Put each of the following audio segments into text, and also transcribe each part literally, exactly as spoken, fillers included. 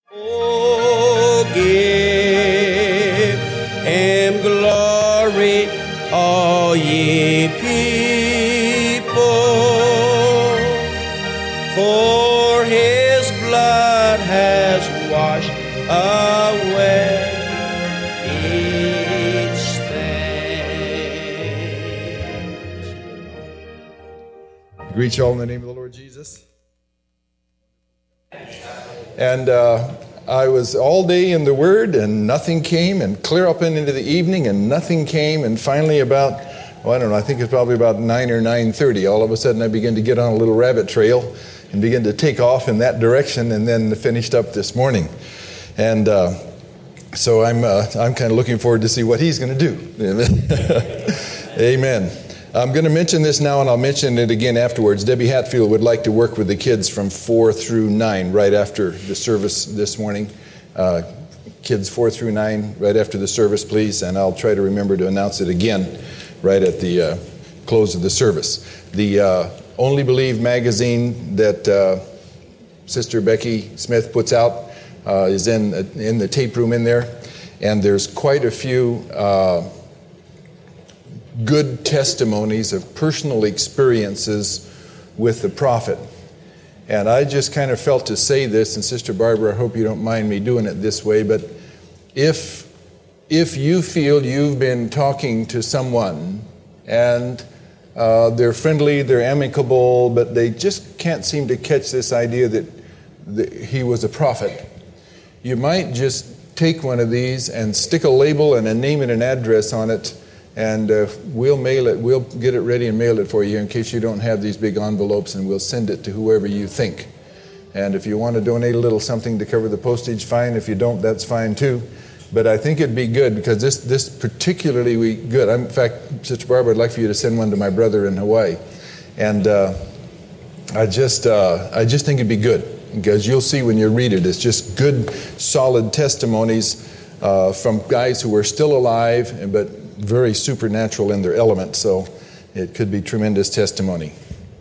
Oh, give him glory, all ye people, for his blood has washed away each stain. I greet you all in the name of the Lord Jesus. And uh, I was all day in the Word, and nothing came, and clear up and into the evening, and nothing came, and finally about, well, I don't know, I think it's probably about nine or nine thirty, all of a sudden I began to get on a little rabbit trail and begin to take off in that direction, and then finished up this morning. And uh, so I'm uh, I'm kind of looking forward to see what he's going to do. Amen. I'm going to mention this now, and I'll mention it again afterwards. Debbie Hatfield would like to work with the kids from four through nine right after the service this morning. Uh, kids four through nine right after the service, please, and I'll try to remember to announce it again right at the uh, close of the service. The uh, Only Believe magazine that uh, Sister Becky Smith puts out uh, is in, in the tape room in there, and there's quite a few uh, good testimonies of personal experiences with the prophet. And I just kind of felt to say this, and Sister Barbara, I hope you don't mind me doing it this way, but if if you feel you've been talking to someone and uh, they're friendly, they're amicable, but they just can't seem to catch this idea that, that he was a prophet, you might just take one of these and stick a label and a name and an address on it, and uh, we'll mail it, we'll get it ready and mail it for you in case you don't have these big envelopes, and we'll send it to whoever you think. And if you want to donate a little something to cover the postage, fine. If you don't, that's fine too. But I think it'd be good because this this particularly we good. I'm, in fact, Sister Barbara, I'd like for you to send one to my brother in Hawaii. And uh, I just uh, I just think it'd be good because you'll see when you read it, it's just good, solid testimonies uh, from guys who are still alive, but very supernatural in their element, so it could be tremendous testimony.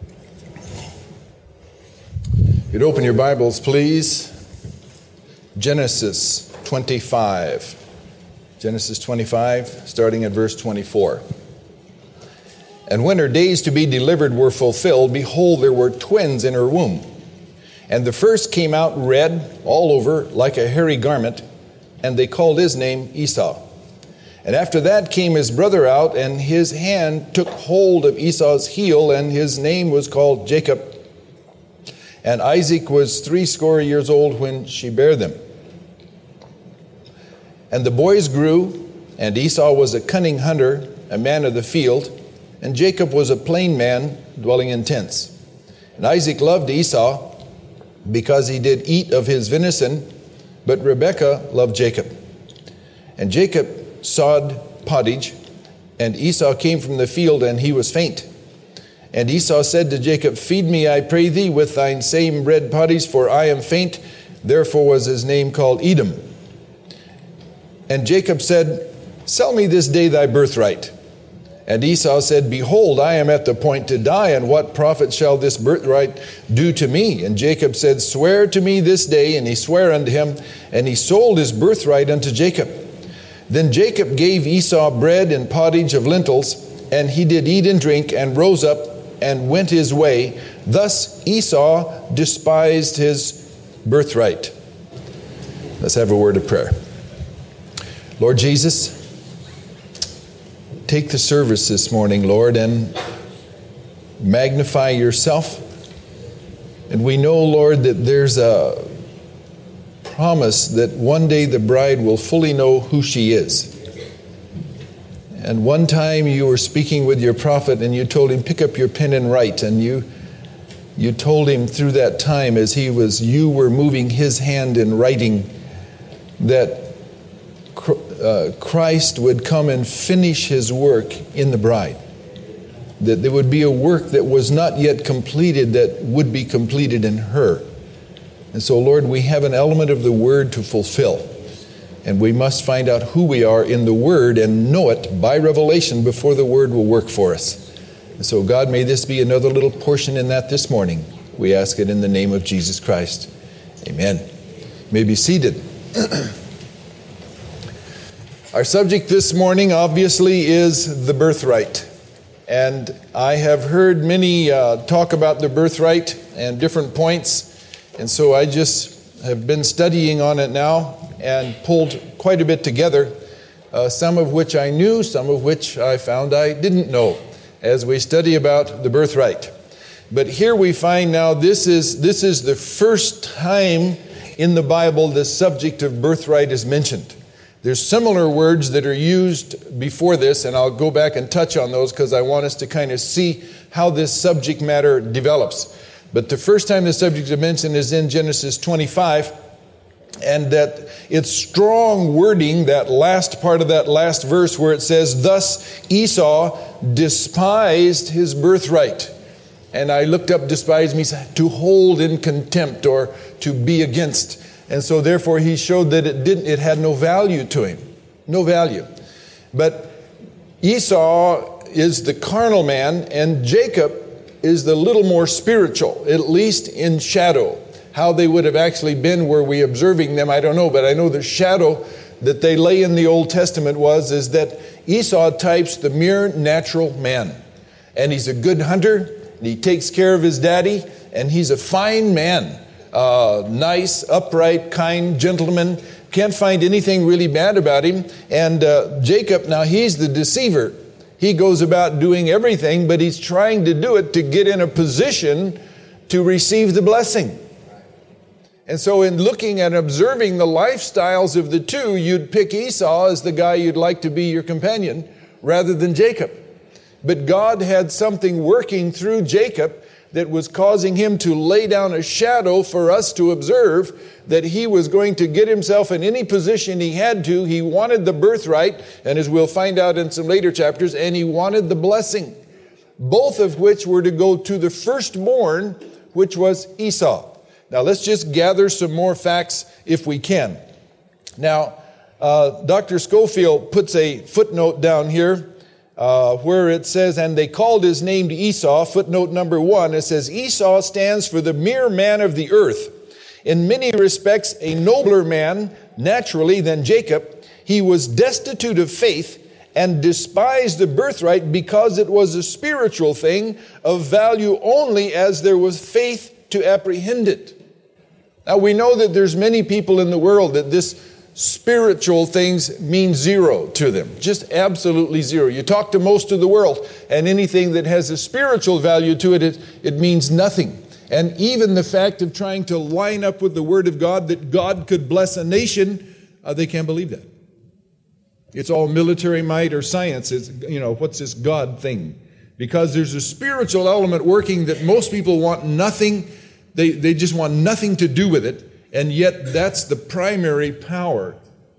You'd open your Bibles, please. Genesis twenty-five. Genesis twenty-five, starting at verse twenty-four. And when her days to be delivered were fulfilled, behold, there were twins in her womb. And the first came out red all over like a hairy garment, and they called his name Esau. And after that came his brother out, and his hand took hold of Esau's heel, and his name was called Jacob. And Isaac was threescore years old when she bare them. And the boys grew, and Esau was a cunning hunter, a man of the field, and Jacob was a plain man, dwelling in tents. And Isaac loved Esau, because he did eat of his venison, but Rebekah loved Jacob. And Jacob sawed pottage, and Esau came from the field, and he was faint. And Esau said to Jacob, Feed me, I pray thee, with thine same bread pottage, for I am faint. Therefore was his name called Edom. And Jacob said, Sell me this day thy birthright. And Esau said, Behold, I am at the point to die, and what profit shall this birthright do to me? And Jacob said, Swear to me this day. And he sware unto him, and he sold his birthright unto Jacob. Then Jacob gave Esau bread and pottage of lentils, and he did eat and drink, and rose up and went his way. Thus Esau despised his birthright. Let's have a word of prayer. Lord Jesus, take the service this morning, Lord, and magnify yourself. And we know, Lord, that there's a promise that one day the bride will fully know who she is. And one time you were speaking with your prophet, and you told him, pick up your pen and write. And you you told him through that time, as he was, you were moving his hand in writing, that uh, Christ would come and finish his work in the bride. That there would be a work that was not yet completed that would be completed in her. And so, Lord, we have an element of the Word to fulfill. And we must find out who we are in the Word and know it by revelation before the Word will work for us. And so, God, may this be another little portion in that this morning. We ask it in the name of Jesus Christ. Amen. may be seated. Our subject this morning obviously is the birthright. And I have heard many uh, talk about the birthright and different points. And so I just have been studying on it now and pulled quite a bit together, uh, some of which I knew, some of which I found I didn't know as we study about the birthright. But here we find now this is, this is the first time in the Bible the subject of birthright is mentioned. There's similar words that are used before this, and I'll go back and touch on those because I want us to kind of see how this subject matter develops. But the first time the subject is mentioned is in Genesis twenty-five, and that it's strong wording, that last part of that last verse where it says, "Thus Esau despised his birthright." And I looked up despise means to hold in contempt or to be against. And so therefore he showed that it didn't, it had no value to him. No value. But Esau is the carnal man and Jacob is the little more spiritual, at least in shadow. How they would have actually been were we observing them, I don't know. But I know the shadow that they lay in the Old Testament was is that Esau types the mere natural man. And he's a good hunter. And he takes care of his daddy. And he's a fine man. Uh, nice, upright, kind gentleman. Can't find anything really bad about him. And uh, Jacob, now he's the deceiver. He goes about doing everything, but he's trying to do it to get in a position to receive the blessing. And so in looking and observing the lifestyles of the two, you'd pick Esau as the guy you'd like to be your companion rather than Jacob. But God had something working through Jacob that was causing him to lay down a shadow for us to observe that he was going to get himself in any position he had to. He wanted the birthright, and as we'll find out in some later chapters, and he wanted the blessing, both of which were to go to the firstborn, which was Esau. Now let's just gather some more facts if we can. Now, uh, Doctor Schofield puts a footnote down here, Uh, where it says, and they called his name Esau, footnote number one, it says, Esau stands for the mere man of the earth. In many respects, a nobler man, naturally, than Jacob. He was destitute of faith and despised the birthright because it was a spiritual thing of value only as there was faith to apprehend it. Now, we know that there's many people in the world that this spiritual things mean zero to them. Just absolutely zero. You talk to most of the world, and anything that has a spiritual value to it, it, it means nothing. And even the fact of trying to line up with the Word of God that God could bless a nation, uh, they can't believe that. It's all military might or science. It's, you know, what's this God thing? Because there's a spiritual element working that most people want nothing, they, they just want nothing to do with it. And yet that's the primary power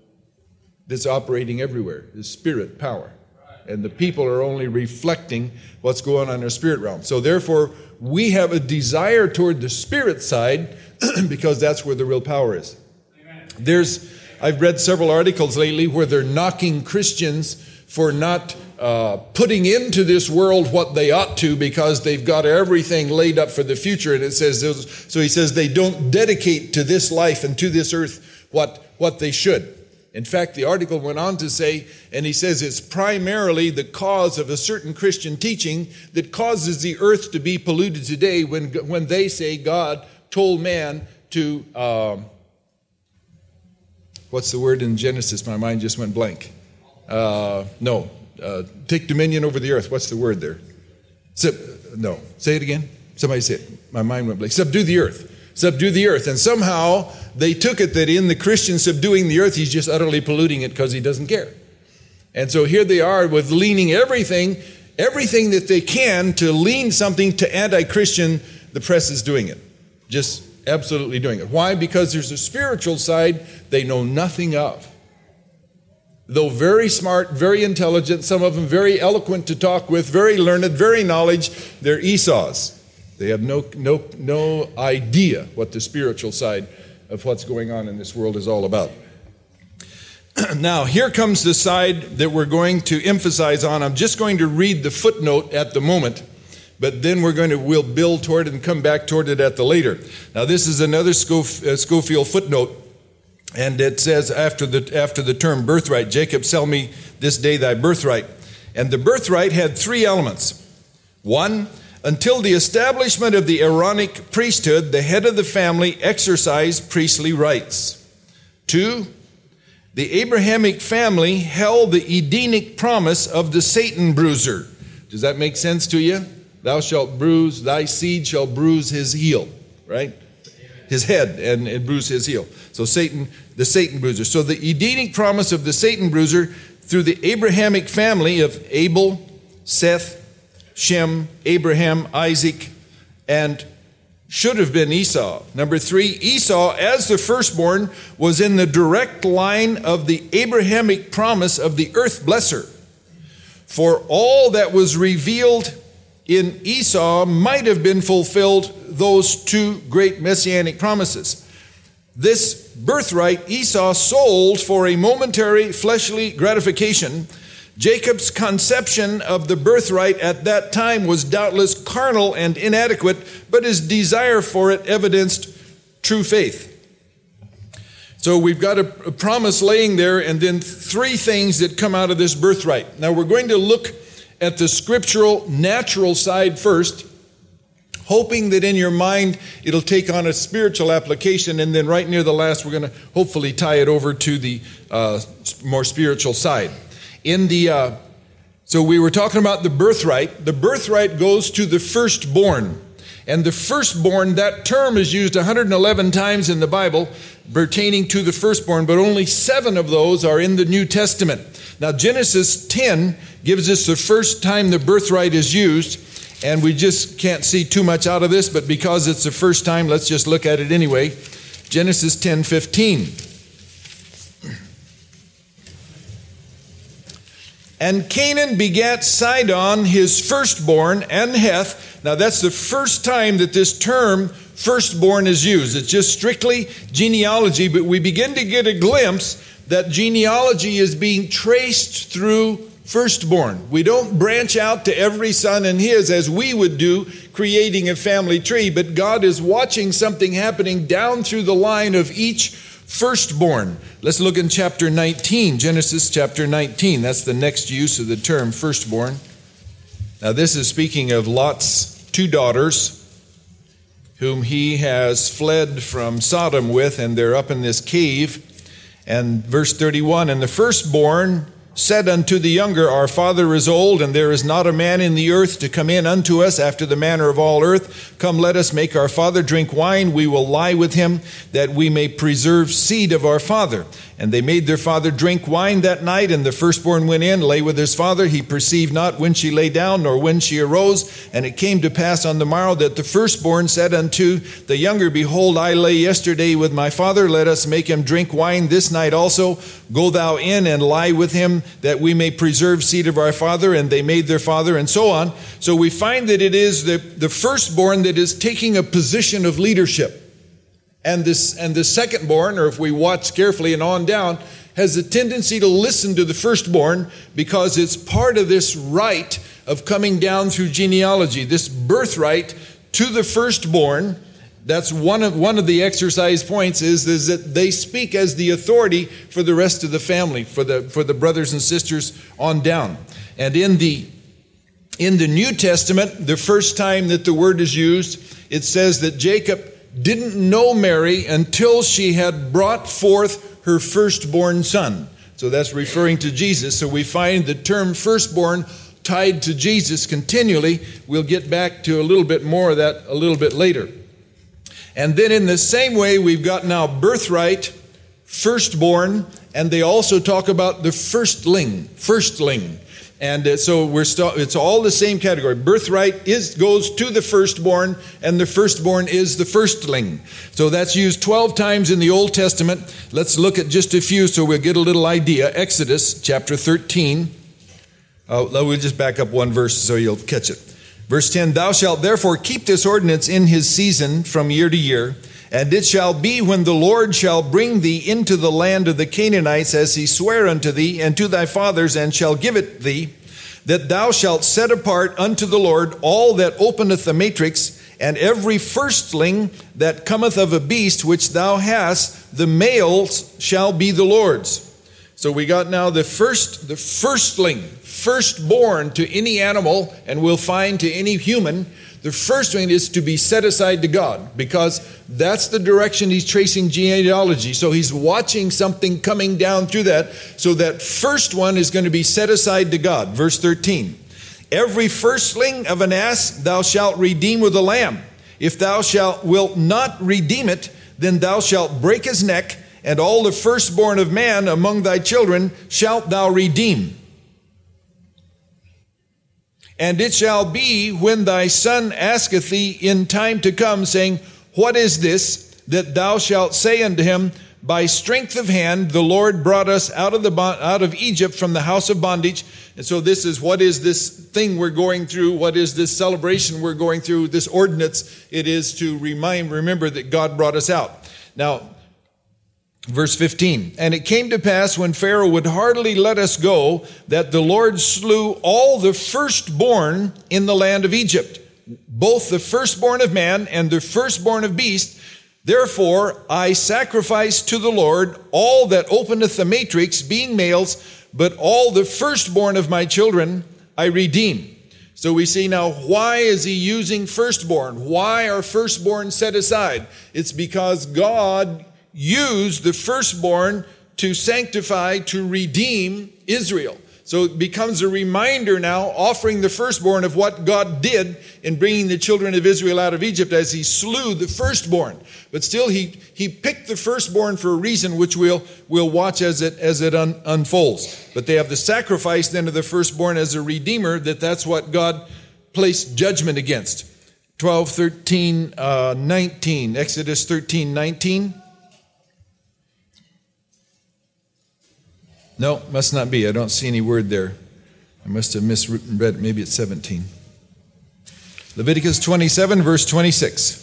that's operating everywhere, the spirit power. And the people are only reflecting what's going on in their spirit realm. So therefore, we have a desire toward the spirit side because that's where the real power is. Amen. There's, I've read several articles lately where they're knocking Christians for not uh, putting into this world what they ought to because they've got everything laid up for the future. And it says, so he says they don't dedicate to this life and to this earth what, what they should. In fact, the article went on to say, and he says it's primarily the cause of a certain Christian teaching that causes the earth to be polluted today when, when they say God told man to, um, what's the word in Genesis? My mind just went blank. Uh, no, uh, take dominion over the earth. What's the word there? Sub, no, say it again. Somebody say it. My mind went blank. Subdue the earth. Subdue the earth. And somehow they took it that in the Christian subduing the earth, he's just utterly polluting it because he doesn't care. And so here they are with leaning everything, everything that they can to lean something to anti-Christian. The press is doing it. Just absolutely doing it. Why? Because there's a spiritual side they know nothing of. Though very smart, very intelligent, some of them very eloquent to talk with, very learned, very knowledge, they're Esau's. They have no, no, no idea what the spiritual side of what's going on in this world is all about. Now, here comes the side that we're going to emphasize on. I'm just going to read the footnote at the moment, but then we're going to, we'll build toward it and come back toward it at the later. Now, this is another Schof, uh, Schofield footnote. And it says after the after the term birthright, Jacob, sell me this day thy birthright. And the birthright had three elements. One, until the establishment of the Aaronic priesthood, the head of the family exercised priestly rights. Two, the Abrahamic family held the Edenic promise of the Satan bruiser. Does that make sense to you? Thou shalt bruise, thy seed shall bruise his heel, right? His head and, and bruise his heel. So Satan, the Satan bruiser. So the Edenic promise of the Satan bruiser through the Abrahamic family of Abel, Seth, Shem, Abraham, Isaac, and should have been Esau. Number three, Esau, as the firstborn, was in the direct line of the Abrahamic promise of the earth blesser. For all that was revealed in Esau might have been fulfilled, those two great messianic promises. This birthright Esau sold for a momentary fleshly gratification. Jacob's conception of the birthright at that time was doubtless carnal and inadequate, but his desire for it evidenced true faith. So we've got a, a promise laying there, and then three things that come out of this birthright. Now we're going to look at the scriptural, natural side first, hoping that in your mind it'll take on a spiritual application, and then right near the last we're going to hopefully tie it over to the uh, more spiritual side. In the uh, so we were talking about the birthright. The birthright goes to the firstborn, and the firstborn, that term is used one hundred eleven times in the Bible pertaining to the firstborn, but only seven of those are in the New Testament. Now Genesis ten gives us the first time the birthright is used. And we just can't see too much out of this, but because it's the first time, let's just look at it anyway. Genesis ten fifteen. And Canaan begat Sidon, his firstborn, and Heth. Now that's the first time that this term firstborn is used. It's just strictly genealogy, but we begin to get a glimpse that genealogy is being traced through firstborn. We don't branch out to every son and his as we would do, creating a family tree, but God is watching something happening down through the line of each firstborn. Let's look in chapter nineteen, Genesis chapter nineteen. That's the next use of the term firstborn. Now this is speaking of Lot's two daughters, whom he has fled from Sodom with, and they're up in this cave. And verse thirty-one, and the firstborn said unto the younger, our father is old, and there is not a man in the earth to come in unto us after the manner of all earth. Come, let us make our father drink wine. We will lie with him, that we may preserve seed of our father. And they made their father drink wine that night, and the firstborn went in, lay with his father. He perceived not when she lay down, nor when she arose. And it came to pass on the morrow that the firstborn said unto the younger, behold, I lay yesterday with my father. Let us make him drink wine this night also. Go thou in and lie with him, that we may preserve seed of our father. And they made their father, and so on. So we find that it is the, the firstborn that is taking a position of leadership. And this and the secondborn, or if we watch carefully and on down, has a tendency to listen to the firstborn because it's part of this right of coming down through genealogy, this birthright to the firstborn. That's one of one of the exercise points is, is that they speak as the authority for the rest of the family, for the for the brothers and sisters on down. And in the in the New Testament, the first time that the word is used, it says that Jacob didn't know Mary until she had brought forth her firstborn son. So that's referring to Jesus. So we find the term firstborn tied to Jesus continually. We'll get back to a little bit more of that a little bit later. And then in the same way, we've got now birthright, firstborn, and they also talk about the firstling, firstling. And uh, so we're st- it's all the same category. Birthright is goes to the firstborn, and the firstborn is the firstling. So that's used twelve times in the Old Testament. Let's look at just a few so we'll get a little idea. Exodus chapter thirteen. Uh, we'll just back up one verse so you'll catch it. Verse ten, thou shalt therefore keep this ordinance in his season from year to year. And it shall be when the Lord shall bring thee into the land of the Canaanites, as he sware unto thee and to thy fathers, and shall give it thee, that thou shalt set apart unto the Lord all that openeth the matrix, And every firstling that cometh of a beast which thou hast, the males shall be the Lord's. So we got now the first, the firstling, firstborn to any animal, and we'll find to any human. The firstling is to be set aside to God, because that's the direction he's tracing genealogy. So he's watching something coming down through that. So that first one is going to be set aside to God. Verse thirteen. Every firstling of an ass thou shalt redeem with a lamb. If thou shalt wilt not redeem it, then thou shalt break his neck, and all the firstborn of man among thy children shalt thou redeem. And it shall be, when thy son asketh thee in time to come, saying, What is this? That thou shalt say unto him, By strength of hand the Lord brought us out of the out of Egypt from the house of bondage. And so this is, what is this thing we're going through? What is this celebration we're going through? This ordinance, it is to remind, remember that God brought us out. Now, verse fifteen, and it came to pass when Pharaoh would hardly let us go, that the Lord slew all the firstborn in the land of Egypt, both the firstborn of man and the firstborn of beast. Therefore I sacrifice to the Lord all that openeth the matrix, being males, but all the firstborn of my children I redeem. So we see now, why is he using firstborn? Why are firstborn set aside? It's because God used the firstborn to sanctify, to redeem Israel. So it becomes a reminder now, offering the firstborn of what God did in bringing the children of Israel out of Egypt as he slew the firstborn. But still, he, he picked the firstborn for a reason, which we'll, we'll watch as it, as it un, unfolds. But they have the sacrifice then of the firstborn as a redeemer, that that's what God placed judgment against. twelve, thirteen, uh, nineteen, Exodus thirteen, nineteen. No, must not be. I don't see any word there. I must have misread it. Maybe it's seventeen. Leviticus twenty-seven, verse twenty-six.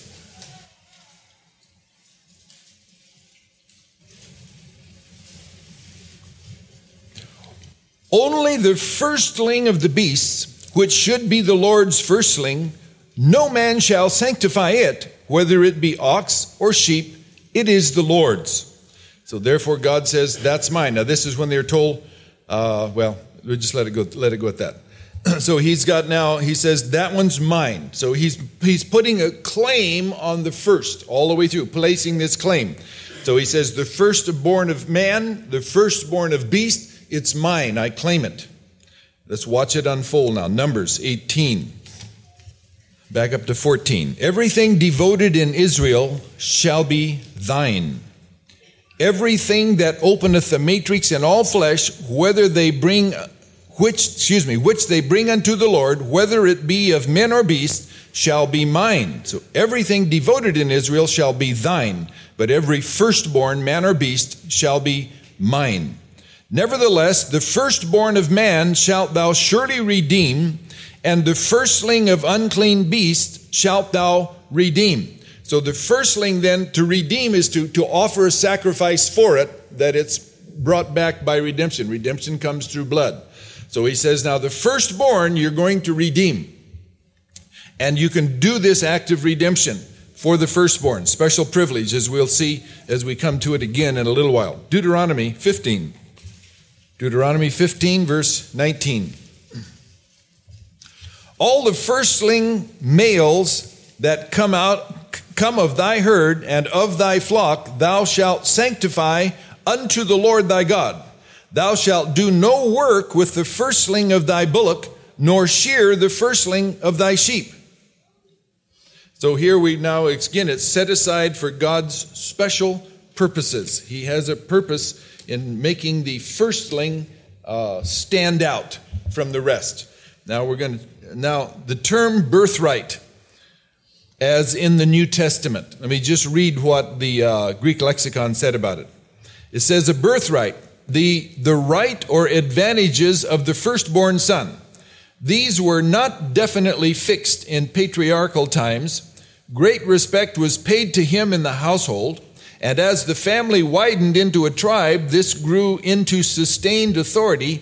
Only the firstling of the beasts, which should be the Lord's firstling, no man shall sanctify it, whether it be ox or sheep, it is the Lord's. So therefore God says, that's mine. Now this is when they're told, uh, well, we'll just let it go, let it go at that. So he's got now, he says, that one's mine. So he's he's putting a claim on the first, all the way through, placing this claim. So he says, the firstborn of man, the firstborn of beast, it's mine, I claim it. Let's watch it unfold now. Numbers eighteen. Back up to fourteen. Everything devoted in Israel shall be thine. Everything that openeth the matrix in all flesh, whether they bring, which, excuse me, which they bring unto the Lord, whether it be of men or beasts, shall be mine. So everything devoted in Israel shall be thine, but every firstborn, man or beast, shall be mine. Nevertheless, the firstborn of man shalt thou surely redeem, and the firstling of unclean beasts shalt thou redeem. So the firstling then to redeem is to, to offer a sacrifice for it, that it's brought back by redemption. Redemption comes through blood. So he says, now the firstborn you're going to redeem. And you can do this act of redemption for the firstborn. Special privilege, as we'll see as we come to it again in a little while. Deuteronomy fifteen. Deuteronomy fifteen, verse nineteen. All the firstling males that come out, come of thy herd and of thy flock, thou shalt sanctify unto the Lord thy God. Thou shalt do no work with the firstling of thy bullock, nor shear the firstling of thy sheep. So here we now, again, it's set aside for God's special purposes. He has a purpose in making the firstling uh, stand out from the rest. Now we're going to, now the term birthright, as in the New Testament. Let me just read what the uh, Greek lexicon said about it. It says, a birthright, the, the right or advantages of the firstborn son. These were not definitely fixed in patriarchal times. Great respect was paid to him in the household, and as the family widened into a tribe, this grew into sustained authority,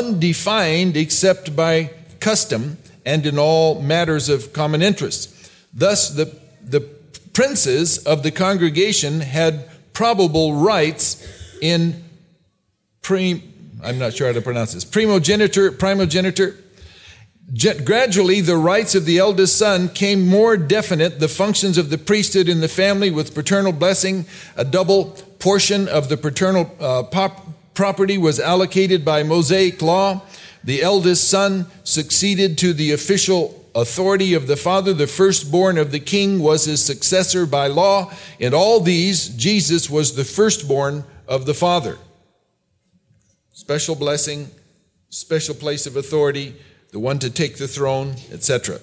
undefined except by custom and in all matters of common interest. Thus, the, the princes of the congregation had probable rights in pre, I'm not sure how to pronounce this, primogeniture, primogeniture. Gradually, the rights of the eldest son came more definite. The functions of the priesthood in the family with paternal blessing, a double portion of the paternal uh, pop, property was allocated by Mosaic law. The eldest son succeeded to the official authority of the father. The firstborn of the king was his successor by law. In all these, Jesus was the firstborn of the father. Special blessing, special place of authority, the one to take the throne, et cetera.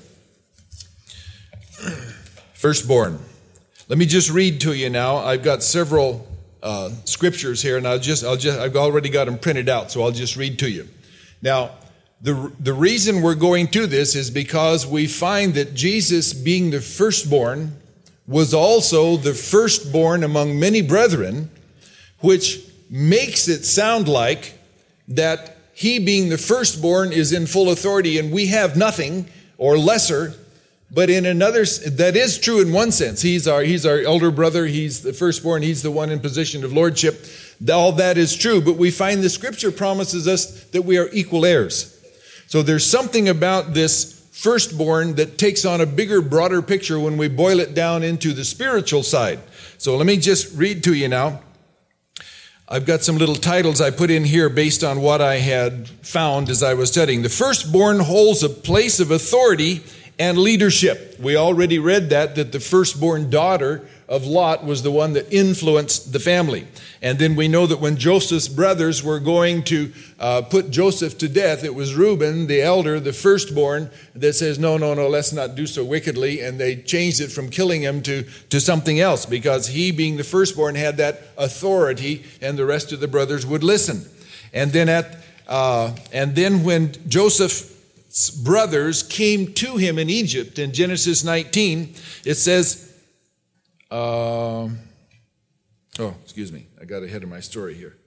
Firstborn. Let me just read to you now. I've got several uh, scriptures here, and I'll just, I'll just, I've already got them printed out, so I'll just read to you. Now, the the reason we're going to this is because we find that Jesus, being the firstborn, was also the firstborn among many brethren, which makes it sound like that he, being the firstborn, is in full authority and we have nothing or lesser. But in another, that is true in one sense. He's our, he's our elder brother. He's the firstborn. He's the one in position of lordship. All that is true. But we find the scripture promises us that we are equal heirs. So there's something about this firstborn that takes on a bigger, broader picture when we boil it down into the spiritual side. So let me just read to you now. I've got some little titles I put in here based on what I had found as I was studying. The firstborn holds a place of authority and leadership. We already read that, that the firstborn daughter of Lot was the one that influenced the family. And then we know that when Joseph's brothers were going to uh, put Joseph to death, it was Reuben, the elder, the firstborn, that says, no, no, no, let's not do so wickedly. And they changed it from killing him to, to something else, because he, being the firstborn, had that authority, and the rest of the brothers would listen. And then at uh, and then when Joseph's brothers came to him in Egypt, in Genesis nineteen, it says, Uh, oh, excuse me. I got ahead of my story here.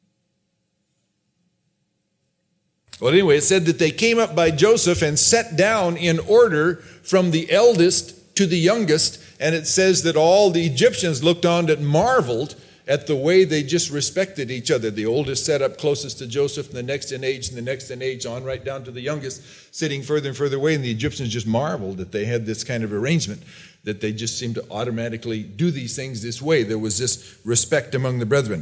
Well, anyway, it said that they came up by Joseph and sat down in order from the eldest to the youngest. And it says that all the Egyptians looked on and marveled at the way they just respected each other. The oldest sat up closest to Joseph, and the next in age, and the next in age, on right down to the youngest, sitting further and further away. And the Egyptians just marveled that they had this kind of arrangement, that they just seemed to automatically do these things this way. There was this respect among the brethren.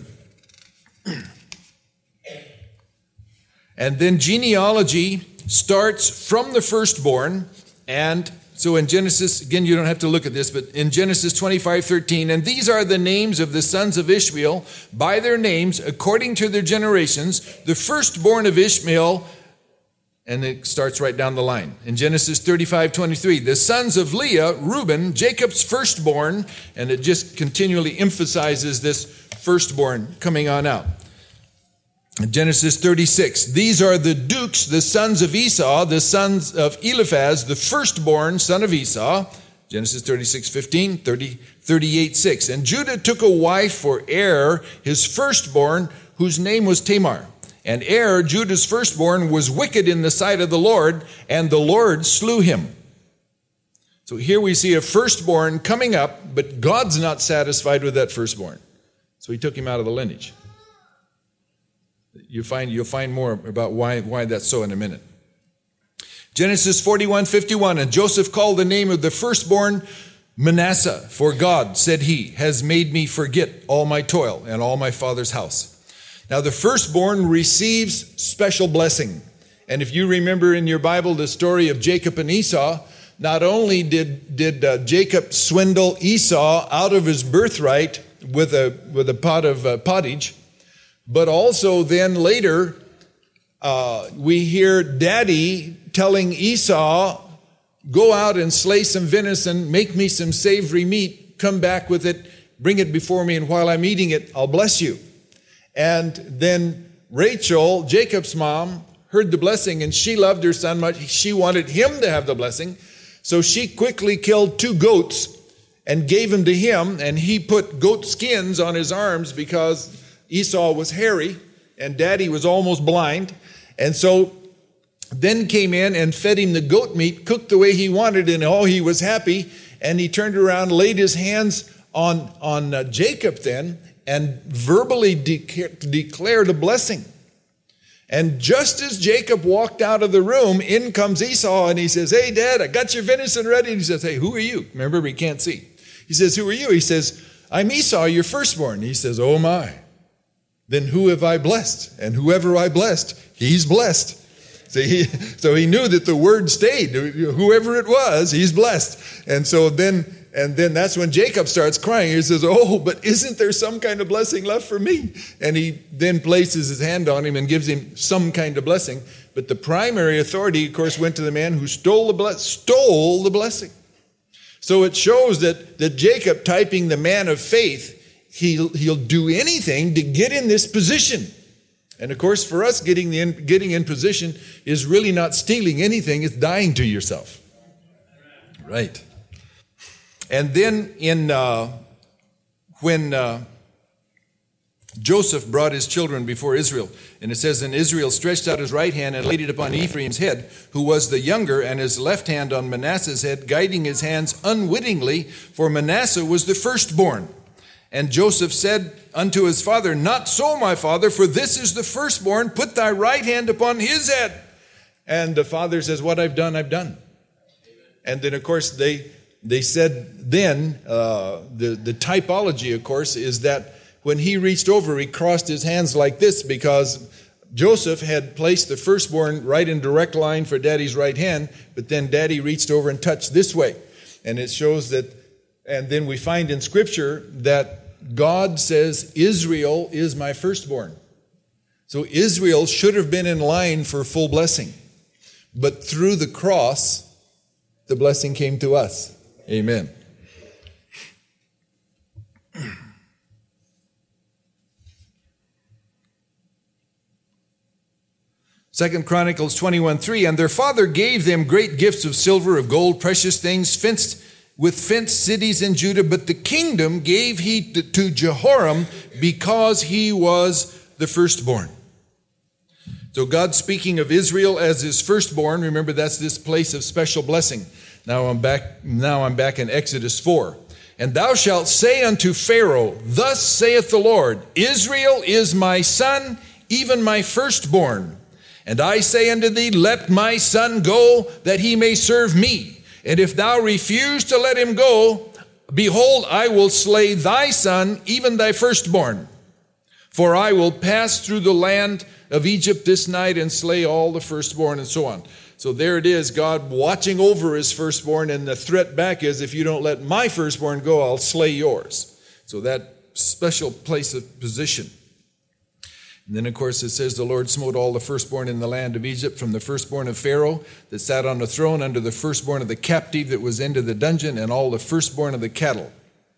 And then genealogy starts from the firstborn. And so in Genesis, again, you don't have to look at this, but in Genesis twenty-five thirteen, and these are the names of the sons of Ishmael by their names, according to their generations, the firstborn of Ishmael. And it starts right down the line. In Genesis thirty-five twenty-three, the sons of Leah, Reuben, Jacob's firstborn, and it just continually emphasizes this firstborn coming on out. In Genesis thirty-six, these are the dukes, the sons of Esau, the sons of Eliphaz, the firstborn son of Esau. Genesis thirty-six fifteen, thirty, thirty-eight six. And Judah took a wife for Er, his firstborn, whose name was Tamar. And Er, Judah's firstborn, was wicked in the sight of the Lord, and the Lord slew him. So here we see a firstborn coming up, but God's not satisfied with that firstborn. So he took him out of the lineage. You find, you'll find more about why, why that's so in a minute. Genesis forty-one fifty-one, and Joseph called the name of the firstborn Manasseh, for God, said he, has made me forget all my toil and all my father's house. Now, the firstborn receives special blessing. And if you remember in your Bible the story of Jacob and Esau, not only did, did uh, Jacob swindle Esau out of his birthright with a, with a pot of uh, pottage, but also then later uh, we hear Daddy telling Esau, go out and slay some venison, make me some savory meat, come back with it, bring it before me, and while I'm eating it, I'll bless you. And then Rachel, Jacob's mom, heard the blessing, and she loved her son much. She wanted him to have the blessing. So she quickly killed two goats and gave them to him, and he put goat skins on his arms because Esau was hairy and Daddy was almost blind. And so then came in and fed him the goat meat, cooked the way he wanted, and oh, he was happy. and he turned around, laid his hands on, on uh, Jacob then, and verbally de- declared a blessing. And just as Jacob walked out of the room, in comes Esau, and he says, "Hey, Dad, I got your venison ready." And he says, "Hey, who are you?" Remember, he can't see. He says, "Who are you?" He says, "I'm Esau, your firstborn." He says, "Oh my, then who have I blessed? And whoever I blessed, he's blessed." So he, so he knew that the word stayed. Whoever it was, he's blessed. And so then, and then that's when Jacob starts crying. He says, "Oh, but isn't there some kind of blessing left for me?" And he then places his hand on him and gives him some kind of blessing. But the primary authority, of course, went to the man who stole the ble- stole the blessing. So it shows that, that Jacob, typing the man of faith, he'll, he'll do anything to get in this position. And of course, for us, getting in, getting in position is really not stealing anything, it's dying to yourself. Right. And then in uh, when uh, Joseph brought his children before Israel, and it says, "And Israel stretched out his right hand and laid it upon Ephraim's head, who was the younger, and his left hand on Manasseh's head, guiding his hands unwittingly, for Manasseh was the firstborn. And Joseph said unto his father, Not so, my father, for this is the firstborn. Put thy right hand upon his head." And the father says, "What I've done, I've done." And then, of course, they they said then, uh, the, the typology, of course, is that when he reached over, he crossed his hands like this, because Joseph had placed the firstborn right in direct line for Daddy's right hand, but then Daddy reached over and touched this way. And it shows that, and then we find in Scripture that God says, "Israel is my firstborn." So Israel should have been in line for full blessing. But through the cross, the blessing came to us. Amen. Second Chronicles twenty-one three, "And their father gave them great gifts of silver, of gold, precious things, fenced with fenced cities in Judah. But the kingdom gave he to Jehoram, because he was the firstborn." So God speaking of Israel as his firstborn. Remember, that's this place of special blessing. Now I'm back, now I'm back in Exodus four. "And thou shalt say unto Pharaoh, Thus saith the Lord, Israel is my son, even my firstborn. And I say unto thee, Let my son go, that he may serve me. And if thou refuse to let him go, behold, I will slay thy son, even thy firstborn. For I will pass through the land of Egypt this night and slay all the firstborn," and so on. So there it is, God watching over his firstborn, and the threat back is, if you don't let my firstborn go, I'll slay yours. So that special place of position. And then, of course, it says, "The Lord smote all the firstborn in the land of Egypt, from the firstborn of Pharaoh that sat on the throne, unto the firstborn of the captive that was into the dungeon, and all the firstborn of the cattle."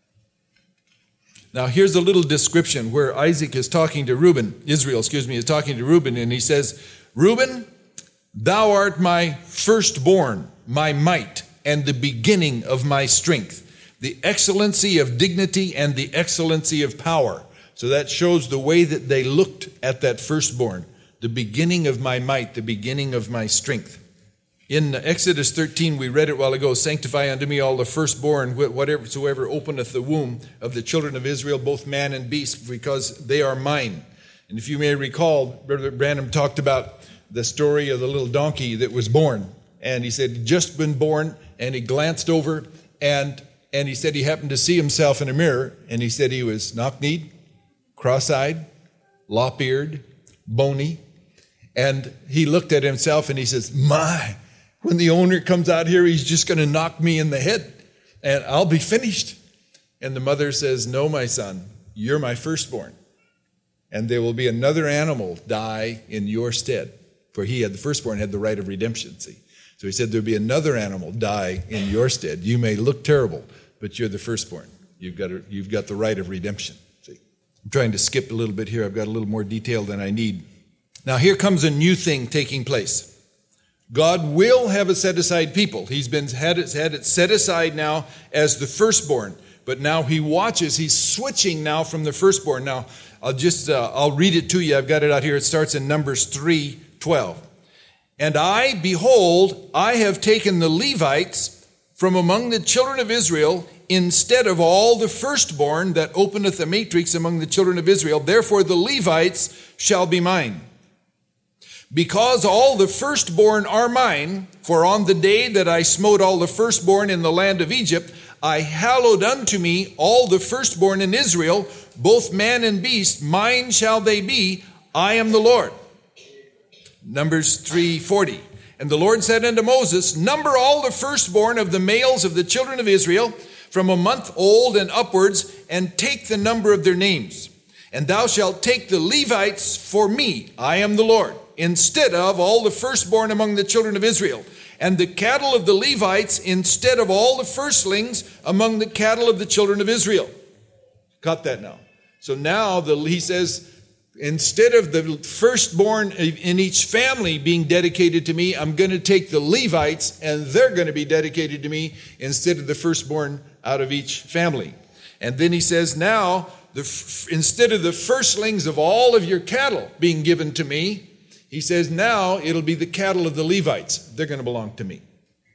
Now, here's a little description where Isaac is talking to Reuben, Israel, excuse me, is talking to Reuben, and he says, "Reuben, thou art my firstborn, my might, and the beginning of my strength, the excellency of dignity and the excellency of power." So that shows the way that they looked at that firstborn, the beginning of my might, the beginning of my strength. In Exodus thirteen, we read it a while ago, "Sanctify unto me all the firstborn, whatsoever openeth the womb of the children of Israel, both man and beast, because they are mine." And if you may recall, Brother Branham talked about the story of the little donkey that was born. And he said he'd just been born, and he glanced over, and, and he said he happened to see himself in a mirror, and he said he was knock-kneed, cross-eyed, lop-eared, bony. And he looked at himself and he says, "My, when the owner comes out here, he's just going to knock me in the head and I'll be finished." And the mother says, "No, my son, you're my firstborn. And there will be another animal die in your stead." For he had, the firstborn had the right of redemption, see. So he said, there'll be another animal die in your stead. You may look terrible, but you're the firstborn. You've got, a, you've got the right of redemption. See, I'm trying to skip a little bit here. I've got a little more detail than I need. Now here comes a new thing taking place. God will have a set-aside people. He's been had it, had it set aside now as the firstborn. But now he watches. He's switching now from the firstborn. Now, I'll just, uh, I'll read it to you. I've got it out here. It starts in Numbers three twelve. "And I, behold, I have taken the Levites from among the children of Israel, instead of all the firstborn that openeth a matrix among the children of Israel. Therefore the Levites shall be mine. Because all the firstborn are mine, for on the day that I smote all the firstborn in the land of Egypt, I hallowed unto me all the firstborn in Israel, both man and beast, mine shall they be, I am the Lord. Numbers three forty. And the Lord said unto Moses, number all the firstborn of the males of the children of Israel, from a month old and upwards, and take the number of their names. And thou shalt take the Levites for me, I am the Lord, instead of all the firstborn among the children of Israel, and the cattle of the Levites instead of all the firstlings among the cattle of the children of Israel. Got that now? So now the, he says, instead of the firstborn in each family being dedicated to me, I'm going to take the Levites and they're going to be dedicated to me instead of the firstborn out of each family. And then he says, now, the, instead of the firstlings of all of your cattle being given to me, he says, now it'll be the cattle of the Levites. They're going to belong to me.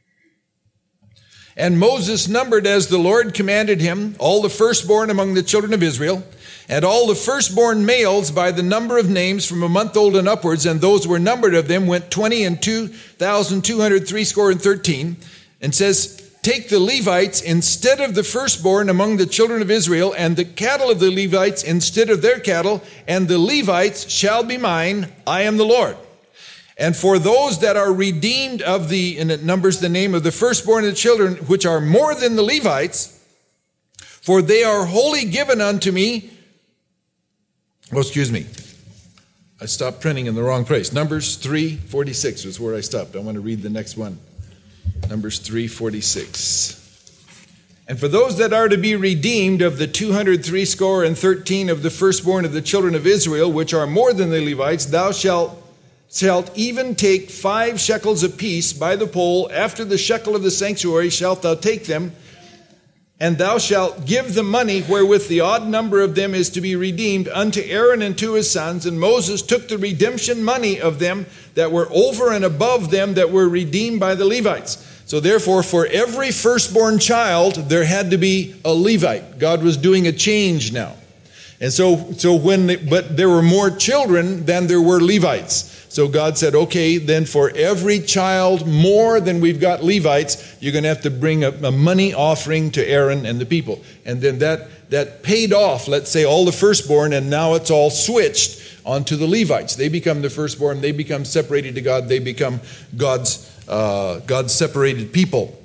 And Moses numbered as the Lord commanded him all the firstborn among the children of Israel, and all the firstborn males by the number of names from a month old and upwards, and those were numbered of them went twenty and two thousand two hundred threescore and thirteen, and says, take the Levites instead of the firstborn among the children of Israel, and the cattle of the Levites instead of their cattle, and the Levites shall be mine, I am the Lord. And for those that are redeemed of the, and it numbers the name of the firstborn of the children, which are more than the Levites, for they are wholly given unto me. Oh, excuse me. I stopped printing in the wrong place. Numbers three forty-six was where I stopped. I want to read the next one. Numbers three forty-six. And for those that are to be redeemed of the two hundred threescore and thirteen of the firstborn of the children of Israel, which are more than the Levites, thou shalt, shalt even take five shekels apiece by the poll. After the shekel of the sanctuary shalt thou take them, and thou shalt give the money wherewith the odd number of them is to be redeemed unto Aaron and to his sons. And Moses took the redemption money of them that were over and above them that were redeemed by the Levites. So therefore, for every firstborn child, there had to be a Levite. God was doing a change now. And so, so when, they, but there were more children than there were Levites. So God said, okay, then for every child more than we've got Levites, you're going to have to bring a, a money offering to Aaron and the people. And then that, that paid off, let's say, all the firstborn, and now it's all switched onto the Levites. They become the firstborn. They become separated to God. They become God's, uh, God's separated people.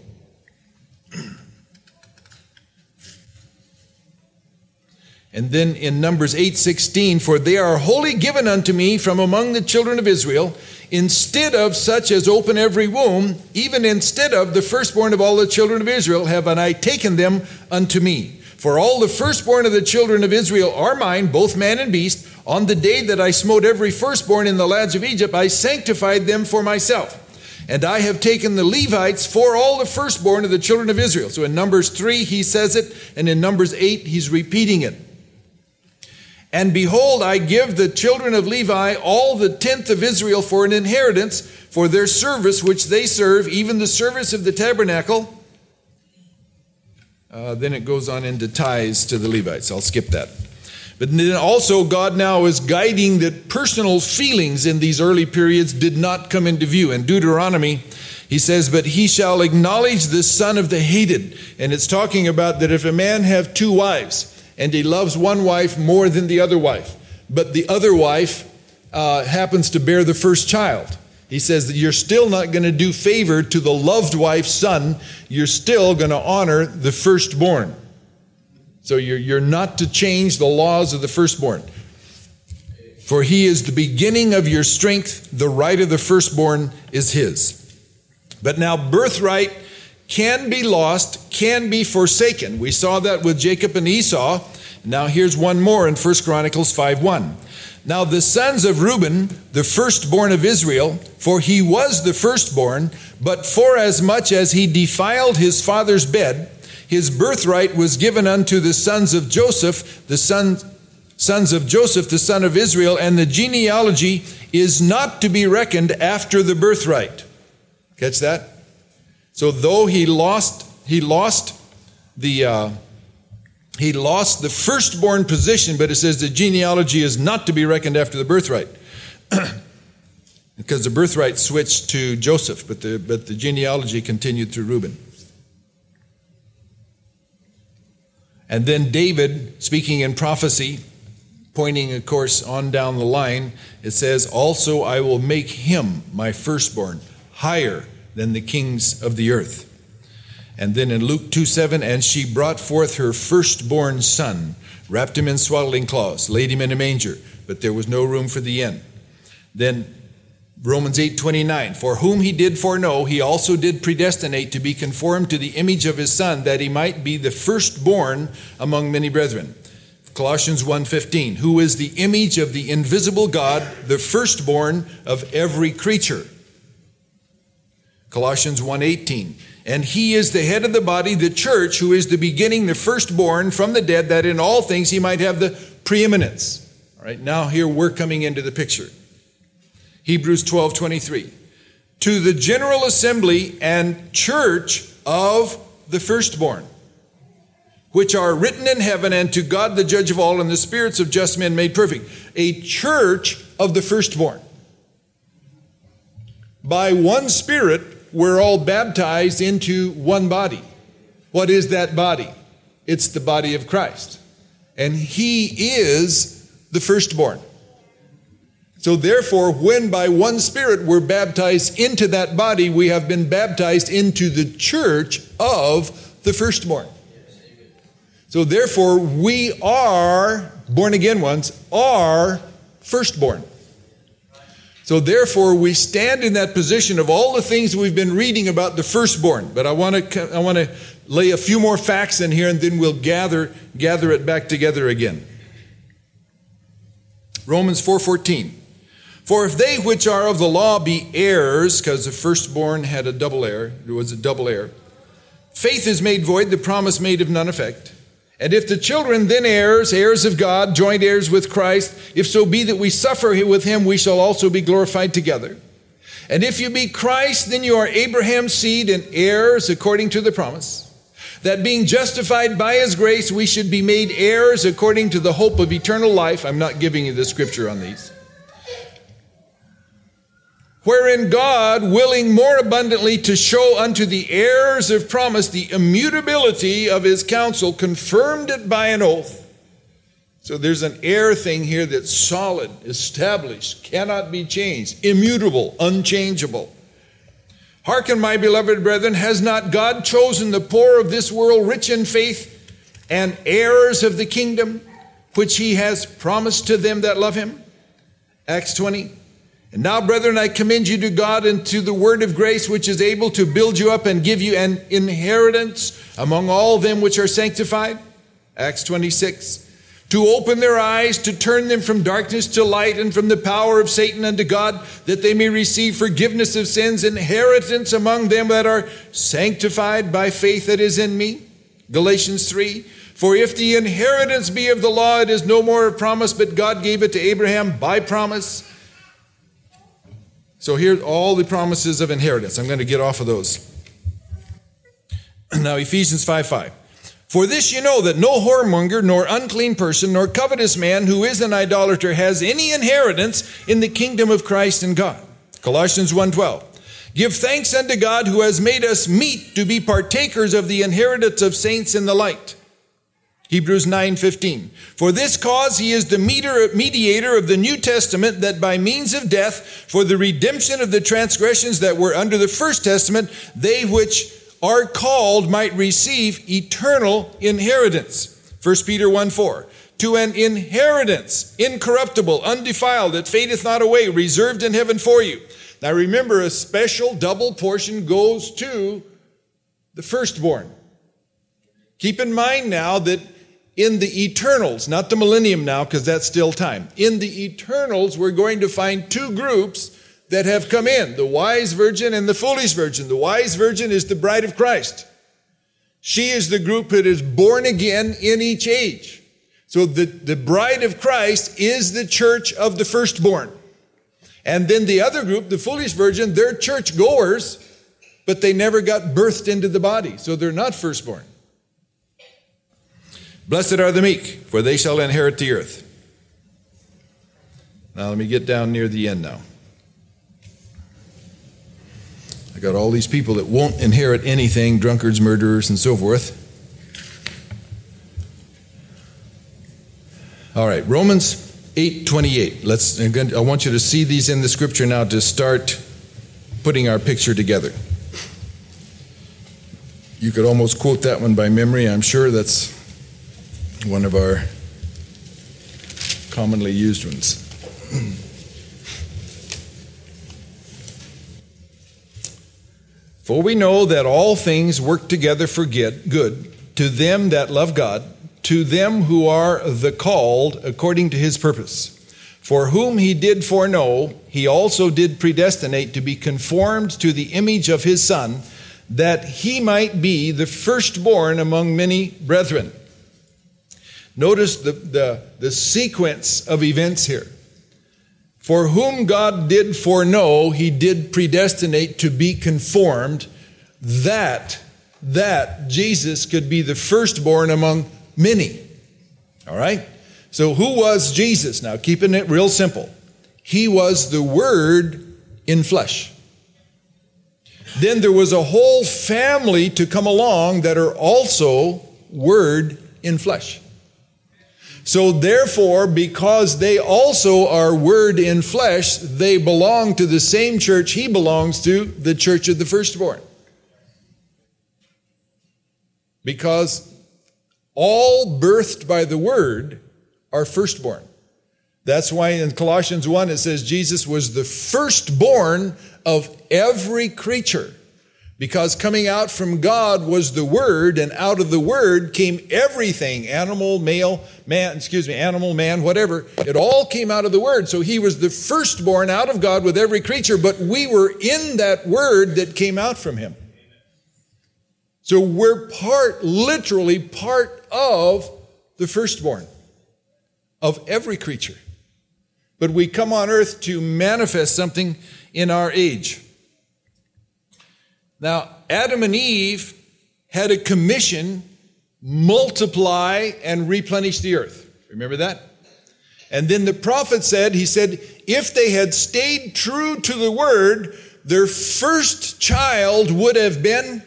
And then in Numbers eight sixteen, for they are wholly given unto me from among the children of Israel, instead of such as open every womb, even instead of the firstborn of all the children of Israel, have I taken them unto me. For all the firstborn of the children of Israel are mine, both man and beast. On the day that I smote every firstborn in the lands of Egypt, I sanctified them for myself. And I have taken the Levites for all the firstborn of the children of Israel. So in Numbers three, he says it, and in Numbers eight, he's repeating it. And behold, I give the children of Levi all the tenth of Israel for an inheritance, for their service which they serve, even the service of the tabernacle. Uh, then it goes on into tithes to the Levites. I'll skip that. But then also God now is guiding that personal feelings in these early periods did not come into view. In Deuteronomy, he says, but he shall acknowledge the son of the hated. And it's talking about that if a man have two wives, and he loves one wife more than the other wife, but the other wife uh, happens to bear the first child. He says that you're still not going to do favor to the loved wife's son. You're still going to honor the firstborn. So you're, you're not to change the laws of the firstborn. For he is the beginning of your strength. The right of the firstborn is his. But now birthright can be lost, can be forsaken. We saw that with Jacob and Esau. Now here's one more in First Chronicles five one. Now the sons of Reuben, the firstborn of Israel, for he was the firstborn, but forasmuch as he defiled his father's bed, his birthright was given unto the sons of Joseph, the son, sons of Joseph, the son of Israel, and the genealogy is not to be reckoned after the birthright. Catch that? So though he lost he lost the uh, he lost the firstborn position, but it says the genealogy is not to be reckoned after the birthright. Because the birthright switched to Joseph, but the, but the genealogy continued through Reuben. And then David, speaking in prophecy, pointing, of course, on down the line, it says, also I will make him, my firstborn, higher than the kings of the earth. And then in Luke two seven, and she brought forth her firstborn son, wrapped him in swaddling cloths, laid him in a manger, but there was no room for the inn. Then Romans eight twenty-nine, for whom he did foreknow, he also did predestinate to be conformed to the image of his Son, that he might be the firstborn among many brethren. Colossians one fifteen, who is the image of the invisible God, the firstborn of every creature. Colossians one eighteen, and he is the head of the body, the church, who is the beginning, the firstborn from the dead, that in all things he might have the preeminence. All right, now here we're coming into the picture. Hebrews twelve twenty-three, to the general assembly and church of the firstborn, which are written in heaven, and to God the judge of all, and the spirits of just men made perfect. A church of the firstborn. By one Spirit, we're all baptized into one body. What is that body? It's the body of Christ. And he is the firstborn. So therefore, when by one Spirit we're baptized into that body, we have been baptized into the church of the firstborn. So therefore, we are, born again ones, are firstborn. So therefore, we stand in that position of all the things we've been reading about the firstborn. But I want to I want to lay a few more facts in here, and then we'll gather gather it back together again. Romans four fourteen. For if they which are of the law be heirs, because the firstborn had a double heir, there was a double heir, faith is made void, the promise made of none effect. And if the children then heirs, heirs of God, joint heirs with Christ, if so be that we suffer with him, we shall also be glorified together. And if you be Christ, then you are Abraham's seed and heirs according to the promise, that being justified by his grace, we should be made heirs according to the hope of eternal life. I'm not giving you the scripture on these. Wherein God, willing more abundantly to show unto the heirs of promise the immutability of his counsel, confirmed it by an oath. So there's an heir thing here that's solid, established, cannot be changed, immutable, unchangeable. Hearken, my beloved brethren, has not God chosen the poor of this world rich in faith and heirs of the kingdom, which he has promised to them that love him? Acts twenty. And now, brethren, I commend you to God and to the word of grace, which is able to build you up and give you an inheritance among all them which are sanctified. Acts twenty-six. To open their eyes, to turn them from darkness to light, and from the power of Satan unto God, that they may receive forgiveness of sins, inheritance among them that are sanctified by faith that is in me. Galatians three. For if the inheritance be of the law, it is no more of promise, but God gave it to Abraham by promise. So here are all the promises of inheritance. I'm going to get off of those. Now, Ephesians five five. For this you know, that no whoremonger, nor unclean person, nor covetous man who is an idolater has any inheritance in the kingdom of Christ and God. Colossians one twelve. Give thanks unto God who has made us meet to be partakers of the inheritance of saints in the light. Hebrews nine fifteen. For this cause he is the mediator of the New Testament, that by means of death, for the redemption of the transgressions that were under the first testament, they which are called might receive eternal inheritance. First Peter one four. To an inheritance, incorruptible, undefiled, that fadeth not away, reserved in heaven for you. Now remember, a special double portion goes to the firstborn. Keep in mind now that in the eternals, not the millennium now, because that's still time. In the eternals, we're going to find two groups that have come in, the wise virgin and the foolish virgin. The wise virgin is the bride of Christ. She is the group that is born again in each age. So the, the bride of Christ is the church of the firstborn. And then the other group, the foolish virgin, they're church goers, but they never got birthed into the body, so they're not firstborn. Blessed are the meek, for they shall inherit the earth. Now let me get down near the end now. I got all these people that won't inherit anything, drunkards, murderers, and so forth. All right, Romans eight twenty-eight. Let's. Again, I want you to see these in the scripture now to start putting our picture together. You could almost quote that one by memory. I'm sure that's one of our commonly used ones. For we know that all things work together for good to them that love God, to them who are the called according to his purpose. For whom he did foreknow, he also did predestinate to be conformed to the image of his Son, that he might be the firstborn among many brethren. Notice the, the, the sequence of events here. For whom God did foreknow, he did predestinate to be conformed, that, that Jesus could be the firstborn among many. All right? So who was Jesus? Now, keeping it real simple. He was the Word in flesh. Then there was a whole family to come along that are also Word in flesh. So therefore, because they also are Word in flesh, they belong to the same church he belongs to, the church of the firstborn. Because all birthed by the Word are firstborn. That's why in Colossians one it says Jesus was the firstborn of every creature. Because coming out from God was the Word, and out of the Word came everything, animal, male, man, excuse me, animal, man, whatever. It all came out of the Word. So he was the firstborn out of God with every creature, but we were in that Word that came out from him. So we're part, literally part of the firstborn of every creature. But we come on earth to manifest something in our age. Now, Adam and Eve had a commission, multiply and replenish the earth. Remember that? And then the prophet said, he said, if they had stayed true to the Word, their first child would have been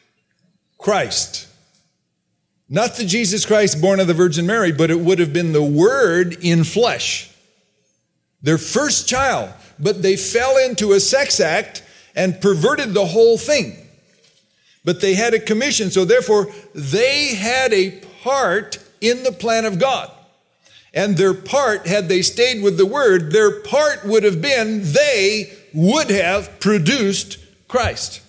Christ. Not the Jesus Christ born of the Virgin Mary, but it would have been the Word in flesh. Their first child. But they fell into a sex act and perverted the whole thing. But they had a commission, so therefore they had a part in the plan of God. And their part, had they stayed with the Word, their part would have been they would have produced Christ.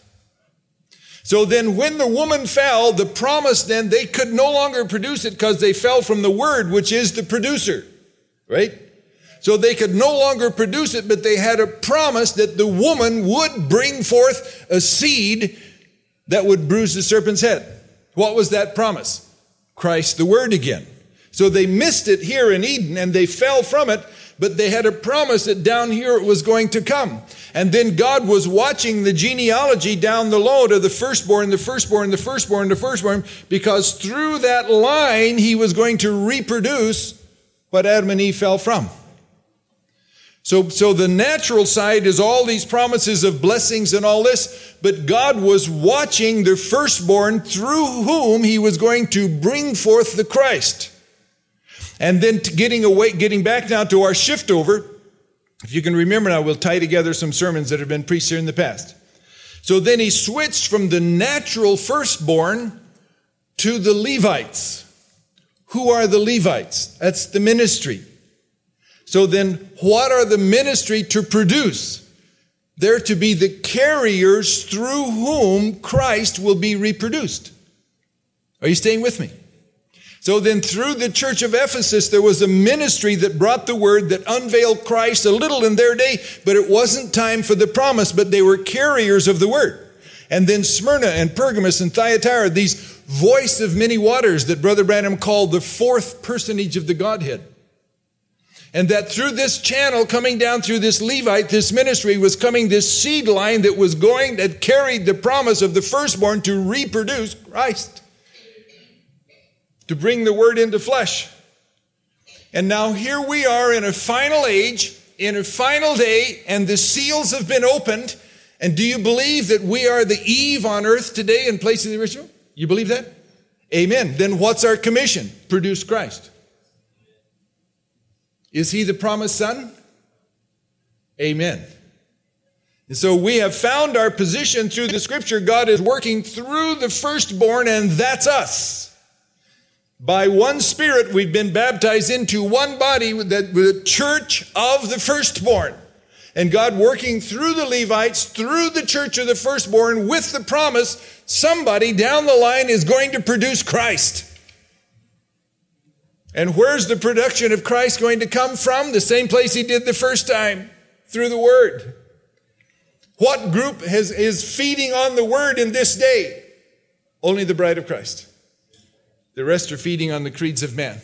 So then when the woman fell, the promise then, they could no longer produce it because they fell from the Word, which is the producer. Right? So they could no longer produce it, but they had a promise that the woman would bring forth a seed that would bruise the serpent's head. What was that promise? Christ the Word again. So they missed it here in Eden and they fell from it, but they had a promise that down here it was going to come. And then God was watching the genealogy down the low to the firstborn, the firstborn, the firstborn, the firstborn, because through that line he was going to reproduce what Adam and Eve fell from. So, so the natural side is all these promises of blessings and all this, but God was watching the firstborn through whom he was going to bring forth the Christ. And then to getting away, getting back now to our shift over, if you can remember now, we'll tie together some sermons that have been preached here in the past. So then he switched from the natural firstborn to the Levites. Who are the Levites? That's the ministry. So then, what are the ministry to produce? They're to be the carriers through whom Christ will be reproduced. Are you staying with me? So then, through the church of Ephesus, there was a ministry that brought the Word that unveiled Christ a little in their day, but it wasn't time for the promise, but they were carriers of the Word. And then Smyrna and Pergamos and Thyatira, these voice of many waters that Brother Branham called the fourth personage of the Godhead. And that through this channel coming down through this Levite, this ministry was coming this seed line that was going, that carried the promise of the firstborn to reproduce Christ, to bring the word into flesh. And now here we are in a final age, in a final day, and the seals have been opened. And do you believe that we are the Eve on earth today in place of the original? You believe that? Amen. Then what's our commission? Produce Christ. Is he the promised son? Amen. And so we have found our position through the scripture. God is working through the firstborn, and that's us. By one Spirit, we've been baptized into one body, with the, the church of the firstborn. And God working through the Levites, through the church of the firstborn, with the promise, somebody down the line is going to produce Christ. And where's the production of Christ going to come from? The same place he did the first time, through the Word. What group has, is feeding on the Word in this day? Only the bride of Christ. The rest are feeding on the creeds of man.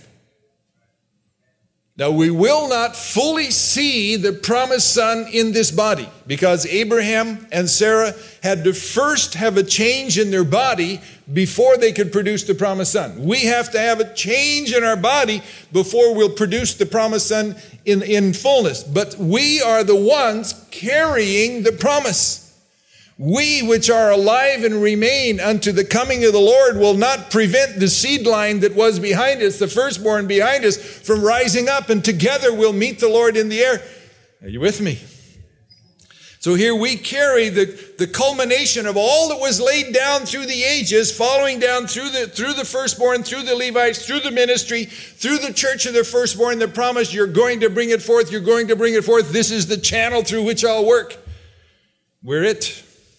Now, we will not fully see the promised son in this body because Abraham and Sarah had to first have a change in their body before they could produce the promised son. We have to have a change in our body before we'll produce the promised son in, in fullness. But we are the ones carrying the promise. We which are alive and remain unto the coming of the Lord will not prevent the seed line that was behind us, the firstborn behind us, from rising up, and together we'll meet the Lord in the air. Are you with me? So here we carry the, the culmination of all that was laid down through the ages, following down through the, through the firstborn, through the Levites, through the ministry, through the church of the firstborn, the promise, you're going to bring it forth, you're going to bring it forth. This is the channel through which I'll work. We're it.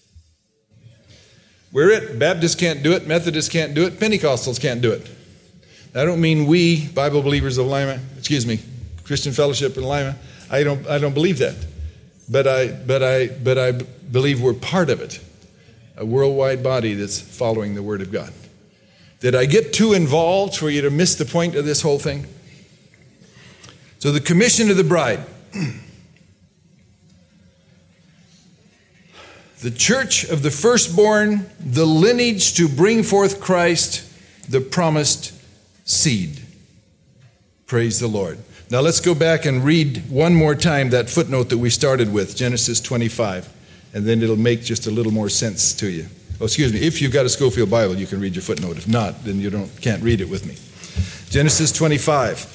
We're it. Baptists can't do it. Methodists can't do it. Pentecostals can't do it. I don't mean we, Bible believers of Lima, excuse me, Christian Fellowship in Lima. I don't, I don't believe that. But I, but I, but I believe we're part of it. A worldwide body that's following the Word of God. Did I get too involved for you to miss the point of this whole thing? So the commission of the bride. The church of the firstborn, the lineage to bring forth Christ, the promised seed. Praise the Lord. Now let's go back and read one more time that footnote that we started with, Genesis twenty-five, and then it'll make just a little more sense to you. Oh, excuse me, if you've got a Schofield Bible, you can read your footnote. If not, then you don't can't read it with me. Genesis twenty-five.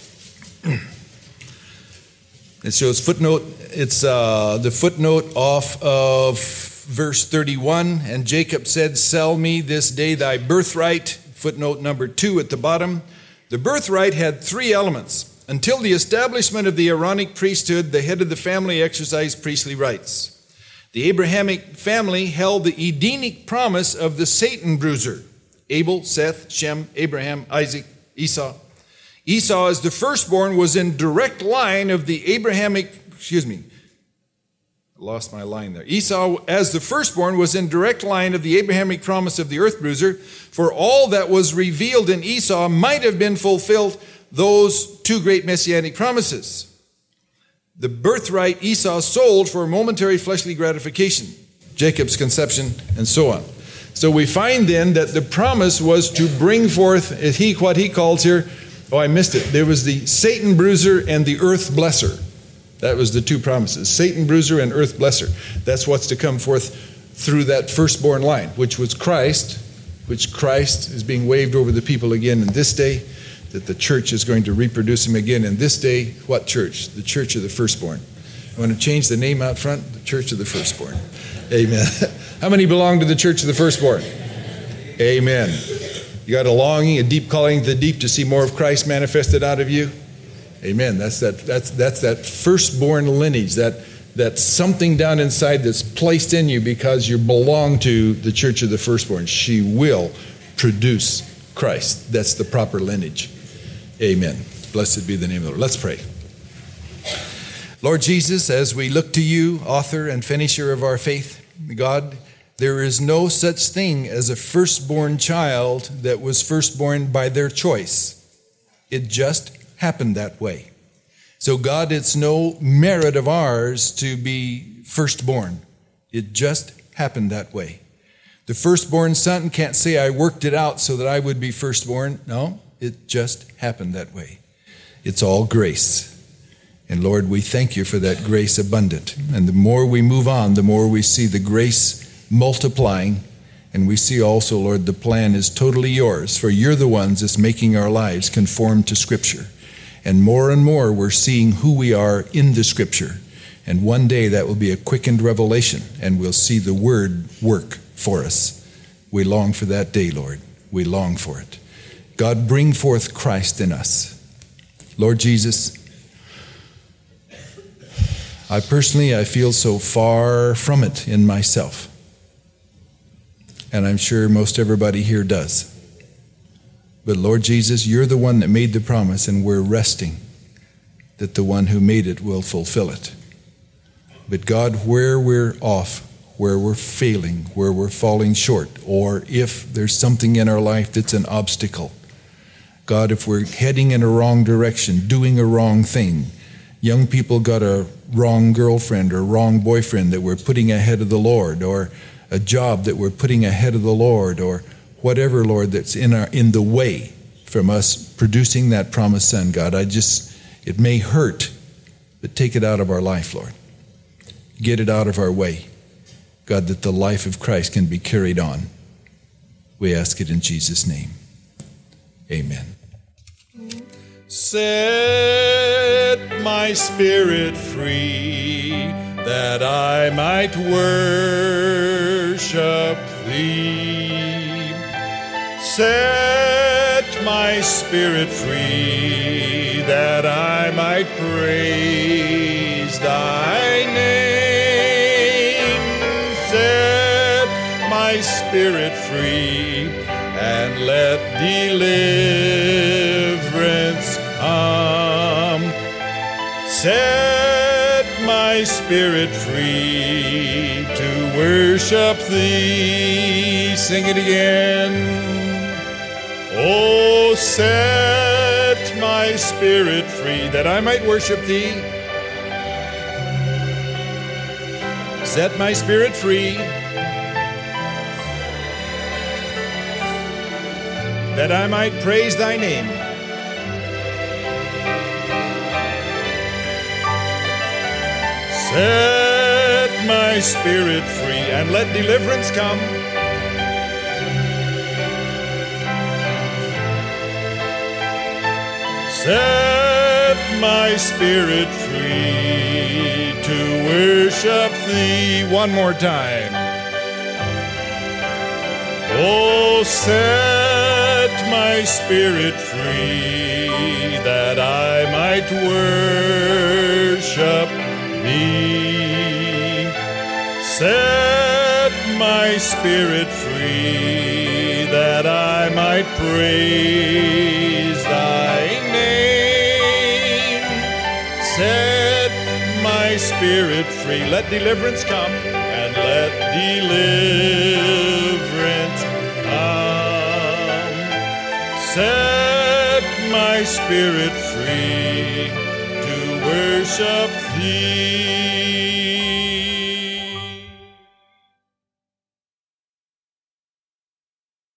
It shows footnote, it's uh, the footnote off of verse thirty-one. And Jacob said, sell me this day thy birthright. Footnote number two at the bottom. The birthright had three elements. Until the establishment of the Aaronic priesthood, the head of the family exercised priestly rights. The Abrahamic family held the Edenic promise of the Satan bruiser. Abel, Seth, Shem, Abraham, Isaac, Esau. Esau, as the firstborn, was in direct line of the Abrahamic, excuse me, I lost my line there. Esau, as the firstborn, was in direct line of the Abrahamic promise of the earth bruiser, for all that was revealed in Esau might have been fulfilled, those two great messianic promises. The birthright Esau sold for momentary fleshly gratification, Jacob's conception, and so on. So we find then that the promise was to bring forth, he what he calls here, oh, I missed it. There was the Satan bruiser and the earth blesser. That was the two promises. Satan bruiser and earth blesser. That's what's to come forth through that firstborn line, which was Christ, which Christ is being waved over the people again in this day, that the church is going to reproduce him again in this day. What church? The church of the firstborn. I want to change the name out front, the church of the firstborn. Amen. How many belong to the church of the firstborn? Amen. You got a longing, a deep calling to the deep to see more of Christ manifested out of you? Amen. That's that that's that's that firstborn lineage, that that's something down inside that's placed in you because you belong to the church of the firstborn. She will produce Christ. That's the proper lineage. Amen. Blessed be the name of the Lord. Let's pray. Lord Jesus, as we look to you, author and finisher of our faith, God, there is no such thing as a firstborn child that was firstborn by their choice. It just happened that way. So God, it's no merit of ours to be firstborn. It just happened that way. The firstborn son can't say, I worked it out so that I would be firstborn. No, it just happened that way. It's all grace. And Lord, we thank you for that grace abundant. And the more we move on, the more we see the grace multiplying. And we see also, Lord, the plan is totally yours, for you're the ones that's making our lives conform to Scripture. And more and more we're seeing who we are in the Scripture. And one day that will be a quickened revelation, and we'll see the Word work for us. We long for that day, Lord. We long for it. God, bring forth Christ in us. Lord Jesus, I personally, I feel so far from it in myself. And I'm sure most everybody here does. But Lord Jesus, you're the one that made the promise, and we're resting that the one who made it will fulfill it. But God, where we're off, where we're failing, where we're falling short, or if there's something in our life that's an obstacle, God, if we're heading in a wrong direction, doing a wrong thing, young people got a wrong girlfriend or wrong boyfriend that we're putting ahead of the Lord, or a job that we're putting ahead of the Lord, or whatever, Lord, that's in our in the way from us producing that promised son, God, I just, it may hurt, but take it out of our life, Lord. Get it out of our way, God, that the life of Christ can be carried on. We ask it in Jesus' name. Amen. Set my spirit free, that I might worship thee. Set my spirit free, that I might praise thy name. Set my spirit free, and let deliverance come. Set my spirit free to worship thee. Sing it again. Oh, set my spirit free, that I might worship thee. Set my spirit free, that I might praise thy name. Set my spirit free, and let deliverance come. Set my spirit free to worship thee. One more time. Oh, set my spirit free, that I might worship thee. Set my spirit free, that I might praise thy name. Set my spirit free, let deliverance come, and let deliverance come. Set my spirit free to worship thee.